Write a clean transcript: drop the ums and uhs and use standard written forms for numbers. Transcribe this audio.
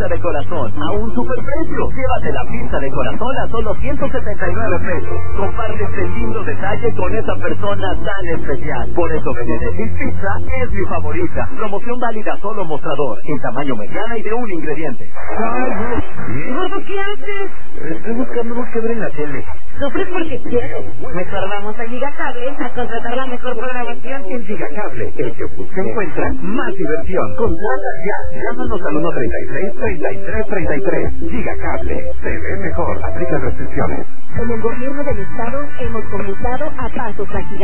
pizza de corazón a un superprecio. Llévate la pizza de corazón a solo 179 pesos. Comparte este lindo detalle con esa persona tan especial. Por eso Benedetti's Pizza es mi favorita. Promoción válida solo mostrador, en tamaño mediana y de un ingrediente. ¿Gordo, qué haces? Estoy buscando algo que ver en la tele. Sufres porque quieres. Mejor vamos a Gigacable a contratar la mejor programación. En Gigacable, el que usted encuentra más diversión. Contrata ya. Llámanos al 133-3333. Gigacable. Se ve mejor. Aplica restricciones. En el gobierno del estado hemos comenzado a pasos a gigantes.